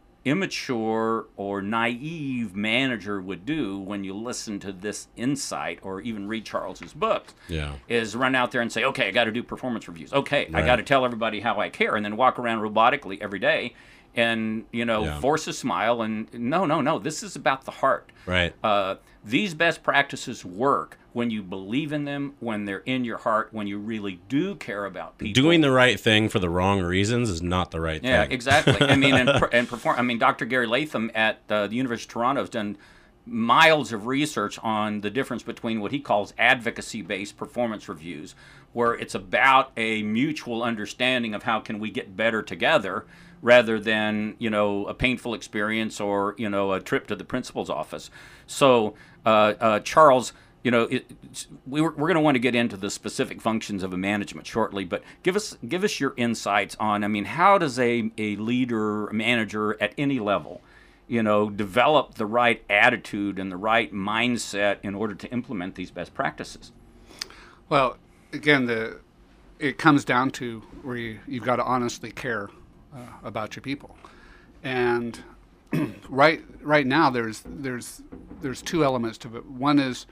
immature or naive manager would do when you listen to this insight or even read Charles's books Yeah. is run out there and say, okay, I got to do performance reviews. Okay, I Right. got to tell everybody how I care, and then walk around robotically every day and, you know, Yeah. force a smile. And no, no, no, this is about the heart. Right. Uh, these best practices work when you believe in them, when they're in your heart, when you really do care about people. Doing the right thing for the wrong reasons is not the right Yeah, thing. exactly. I mean, and, per- and perform. I mean, Doctor Gary Latham at uh, the University of Toronto has done miles of research on the difference between what he calls advocacy-based performance reviews, where it's about a mutual understanding of how can we get better together, rather than, you know, a painful experience or, you know, a trip to the principal's office. So, uh, uh, Charles, you know, it, it's- we were, we're going to want to get into the specific functions of a management shortly, but give us give us your insights on, I mean, how does a, a leader, a manager at any level, you know, develop the right attitude and the right mindset in order to implement these best practices? Well, again, the it comes down to where you, you've got to honestly care uh, about your people, and right right now there's there's there's two elements to it. One is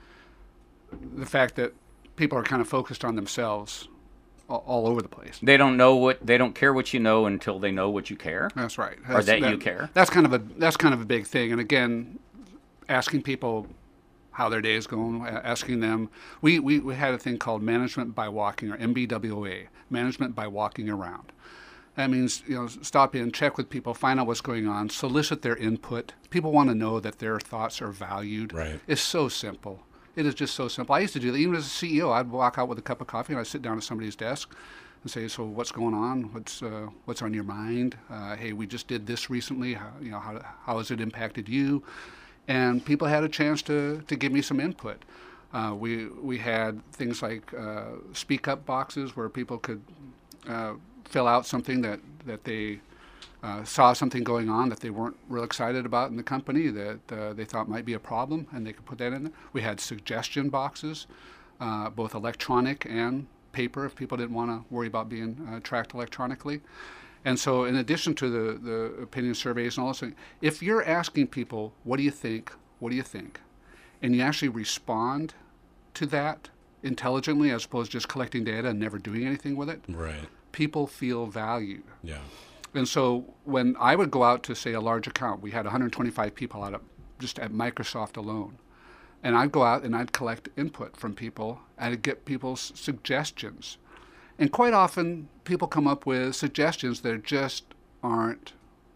the fact that people are kind of focused on themselves all, all over the place. They don't know what they don't care what you know until they know what you care. That's right. Or That's, that you care. That's kind of a that's kind of a big thing. And again, asking people how their day is going, a- asking them. We, we, we had a thing called management by walking, or M B W A, management by walking around. That means, you know, stop in, check with people, find out what's going on, solicit their input. People want to know that their thoughts are valued. Right. It's so simple. It is just so simple. I used to do that. Even as a C E O, I'd walk out with a cup of coffee and I'd sit down at somebody's desk and say, "So what's going on? What's uh, what's on your mind? Uh, hey, we just did this recently. How, you know, how how has it impacted you?" And people had a chance to to give me some input. Uh, we we had things like uh, speak up boxes where people could uh, fill out something that that they uh, saw something going on that they weren't real excited about in the company that uh, they thought might be a problem, and they could put that in there. We had suggestion boxes, uh, both electronic and paper, if people didn't want to worry about being uh, tracked electronically. And so in addition to the, the opinion surveys and all those things, if you're asking people, what do you think, what do you think, and you actually respond to that intelligently as opposed to just collecting data and never doing anything with it, Right. people feel valued. Yeah. And so when I would go out to, say, a large account, we had one hundred twenty-five people out of just at Microsoft alone. And I'd go out and I'd collect input from people, and I'd get people's suggestions. And quite often, people come up with suggestions that just aren't,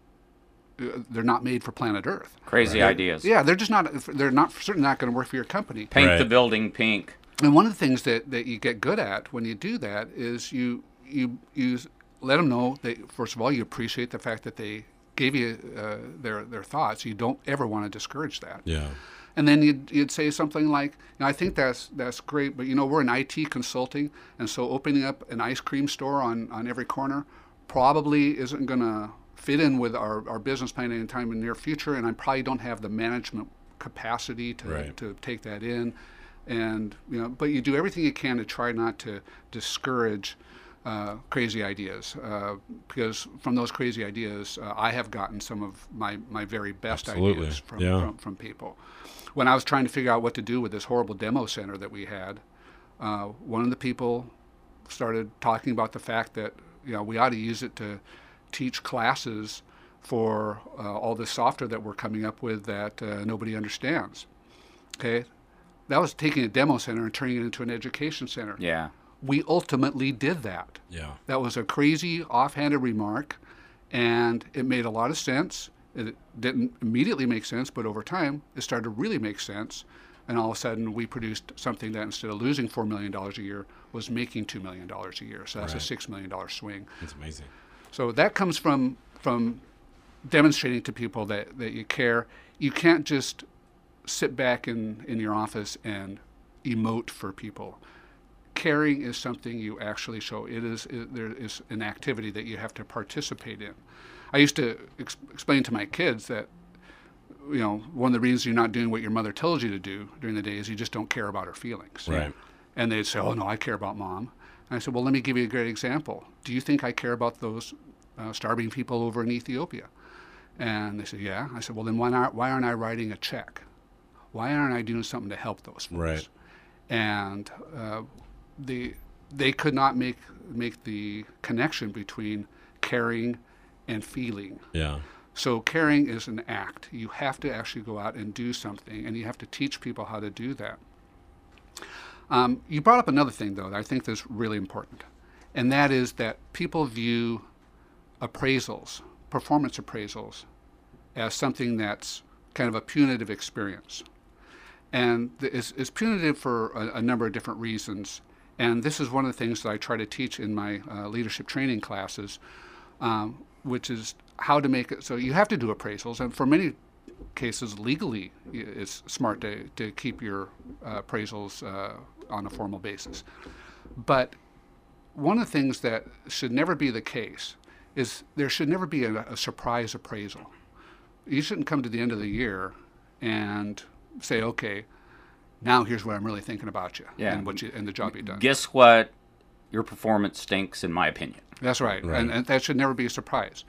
uh, they're not made for planet Earth. Crazy They're- ideas. Yeah, they're just not, they're not certainly not going to work for your company. Paint the Right. building pink. And one of the things that, that you get good at when you do that is you you you let them know that, first of all, you appreciate the fact that they gave you uh, their their thoughts. You don't ever want to discourage that. Yeah. And then you'd, you'd say something like, you know, I think that's that's great, but you know, we're in I T consulting, and so opening up an ice cream store on, on every corner probably isn't going to fit in with our, our business plan anytime in the near future, and I probably don't have the management capacity to, Right. to take that in. And, you know, but you do everything you can to try not to discourage uh, crazy ideas, uh, because from those crazy ideas, uh, I have gotten some of my, my very best Absolutely. ideas from, Yeah. from, from people. When I was trying to figure out what to do with this horrible demo center that we had, uh, one of the people started talking about the fact that, you know, we ought to use it to teach classes for uh, all this software that we're coming up with that uh, nobody understands. Okay, that was taking a demo center and turning it into an education center. Yeah. We ultimately did that. Yeah. That was a crazy offhanded remark, and it made a lot of sense. It didn't immediately make sense, but over time, it started to really make sense. And all of a sudden, we produced something that instead of losing four million dollars a year, was making two million dollars a year. So that's Right. a six million dollars swing. It's amazing. So that comes from from demonstrating to people that, that you care. You can't just sit back in, in your office and emote for people. Caring is something you actually show. It is it, there is an activity that you have to participate in. I used to ex- explain to my kids that, you know, one of the reasons you're not doing what your mother tells you to do during the day is you just don't care about her feelings. Right. And they'd say, oh, no, I care about Mom. And I said, well, let me give you a great example. Do you think I care about those uh, starving people over in Ethiopia? And they said, yeah. I said, well, then why aren't, why aren't I writing a check? Why aren't I doing something to help those folks? Right. And uh, the, they could not make, make the connection between caring and feeling. Yeah. So caring is an act. You have to actually go out and do something, and you have to teach people how to do that. Um, you brought up another thing, though, that I think is really important, and that is that people view appraisals, performance appraisals, as something that's kind of a punitive experience. And th- it's, it's punitive for a, a number of different reasons, and this is one of the things that I try to teach in my uh, leadership training classes, um, which is how to make it so you have to do appraisals, and for many cases legally it's smart to, to keep your uh, appraisals uh, on a formal basis. But one of the things that should never be the case is there should never be a, a surprise appraisal. You shouldn't come to the end of the year and say, okay, now here's what I'm really thinking about you, Yeah. and what you and the job you've done. Guess what? Your performance stinks, in my opinion. That's right, Right. And, and that should never be a surprise.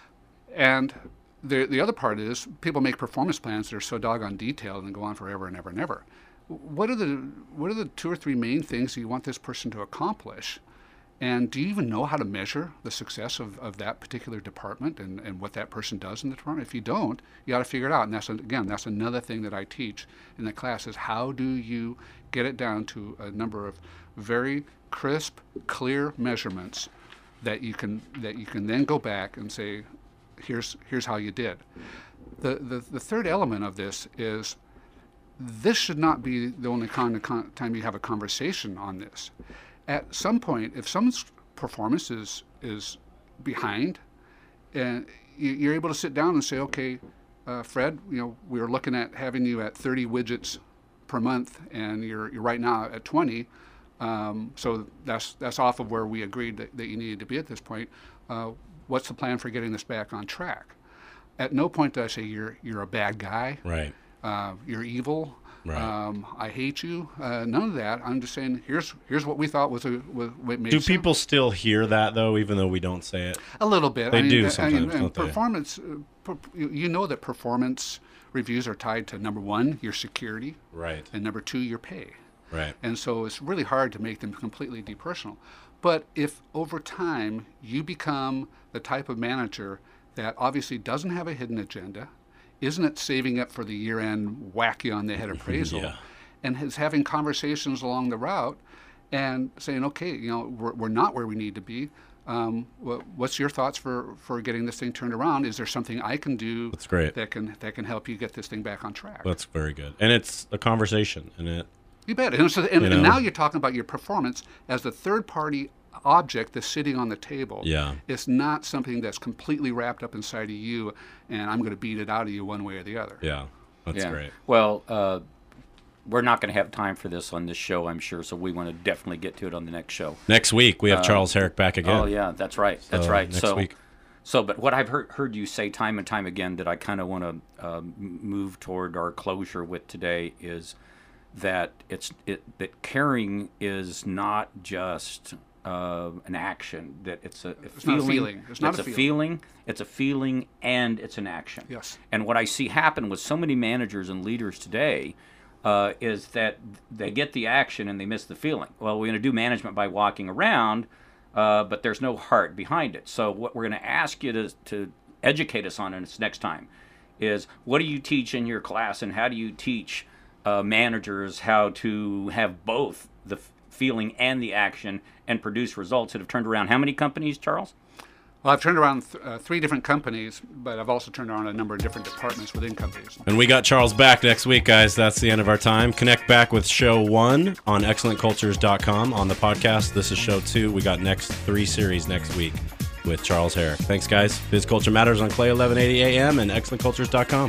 And the the other part is people make performance plans that are so doggone detailed and go on forever and ever and ever. What are the what are the two or three main things you want this person to accomplish? And do you even know how to measure the success of, of that particular department and, and what that person does in the department? If you don't, you got to figure it out. And that's, again, that's another thing that I teach in the class is how do you get it down to a number of very crisp, clear measurements that you can that you can then go back and say, here's here's how you did. The the, the third element of this is this should not be the only kind of con- time you have a conversation on this. At some point, if someone's performance is is behind, and you- you're able to sit down and say, okay, uh, Fred, you know, we were looking at having you at thirty widgets per month, and you're you're right now at twenty. Um, so that's that's off of where we agreed that, that you needed to be at this point. Uh, what's the plan for getting this back on track? At no point do I say you're you're a bad guy, Right. uh, you're evil, Right. um, I hate you. Uh, none of that. I'm just saying here's here's what we thought was a was, what made Do sense. people still hear that though, even though we don't say it? A little bit. They I mean, do I- I sometimes, mean, and don't they? performance. Uh, per, you you know that performance reviews are tied to number one, your security, Right. and number two, your pay. Right. And so it's really hard to make them completely depersonal. But if over time you become the type of manager that obviously doesn't have a hidden agenda, isn't it saving up for the year-end whack you on the head appraisal, Yeah. and is having conversations along the route and saying, okay, you know, we're, we're not where we need to be. Um, what, what's your thoughts for, for getting this thing turned around? Is there something I can do That's great. that can that can help you get this thing back on track? That's very good. And it's a conversation, and it You bet. And, so, and, You and know? now you're talking about your performance as the third-party object that's sitting on the table. Yeah. It's not something that's completely wrapped up inside of you, and I'm going to beat it out of you one way or the other. yeah, that's Yeah. great. Well, uh, we're not going to have time for this on this show, I'm sure, so we want to definitely get to it on the next show. Next week we have Charles Herrick back again. Oh, yeah, that's right. That's So, right. next so, week. so, but what I've heard, heard you say time and time again that I kind of want to uh, move toward our closure with today is that it's it, that caring is not just uh, an action, that it's a, a It's feeling. not a feeling. It's not a feeling. feeling. It's a feeling, and it's an action. Yes. And what I see happen with so many managers and leaders today uh, is that they get the action and they miss the feeling. Well, we're going to do management by walking around, uh, but there's no heart behind it. So what we're going to ask you to, to educate us on in this next time is, what do you teach in your class, and how do you teach uh, managers how to have both the f- feeling and the action and produce results that have turned around how many companies, Charles? Well, I've turned around th- uh, three different companies, but I've also turned around a number of different departments within companies. And we got Charles back next week, guys. That's the end of our time. Connect back with show one on excellent cultures dot com on the podcast. This is show two. We got next three series next week with Charles Herrick. Thanks, guys. Biz Culture Matters on Clay eleven eighty A M and excellent cultures dot com.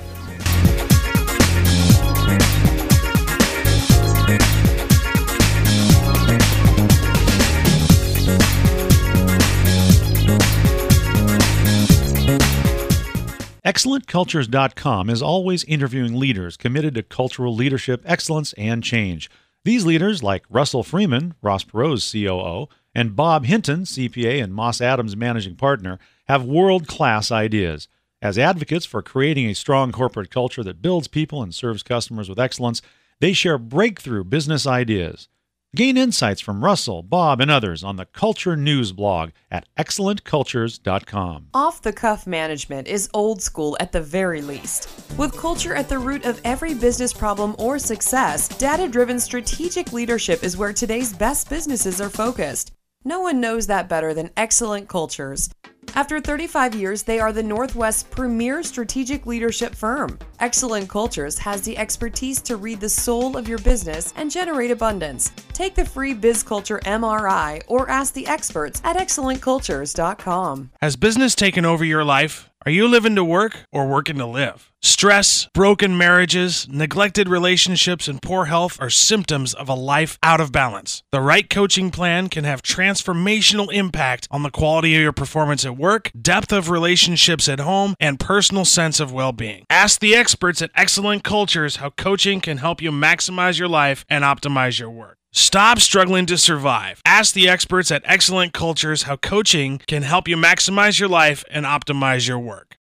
excellent cultures dot com is always interviewing leaders committed to cultural leadership, excellence, and change. These leaders, like Russell Freeman, Ross Perot's C O O, and Bob Hinton, C P A and Moss Adams managing partner, have world-class ideas. As advocates for creating a strong corporate culture that builds people and serves customers with excellence, they share breakthrough business ideas. Gain insights from Russell, Bob, and others on the Culture News blog at excellent cultures dot com. Off-the-cuff management is old school at the very least. With culture at the root of every business problem or success, data-driven strategic leadership is where today's best businesses are focused. No one knows that better than Excellent Cultures. After thirty-five years, they are the Northwest's premier strategic leadership firm. Excellent Cultures has the expertise to read the soul of your business and generate abundance. Take the free BizCulture M R I or ask the experts at excellent cultures dot com. Has business taken over your life? Are you living to work or working to live? Stress, broken marriages, neglected relationships, and poor health are symptoms of a life out of balance. The right coaching plan can have transformational impact on the quality of your performance at work, depth of relationships at home, and personal sense of well-being. Ask the experts at Excellent Cultures how coaching can help you maximize your life and optimize your work. Stop struggling to survive. Ask the experts at Excellent Cultures how coaching can help you maximize your life and optimize your work.